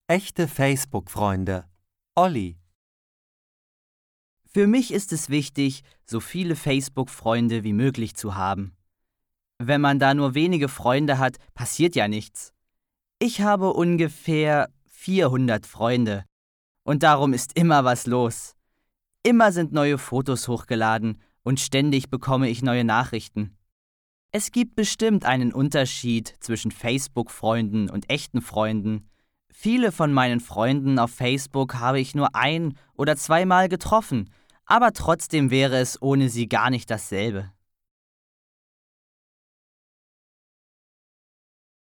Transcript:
Echte Facebook-Freunde. Olli. Für mich ist es wichtig, so viele Facebook-Freunde wie möglich zu haben. Wenn man da nur wenige Freunde hat, passiert ja nichts. Ich habe ungefähr 400 Freunde und darum ist immer was los. Immer sind neue Fotos hochgeladen und ständig bekomme ich neue Nachrichten. Es gibt bestimmt einen Unterschied zwischen Facebook-Freunden und echten Freunden. Viele von meinen Freunden auf Facebook habe ich nur 1- oder 2-mal getroffen, aber trotzdem wäre es ohne sie gar nicht dasselbe.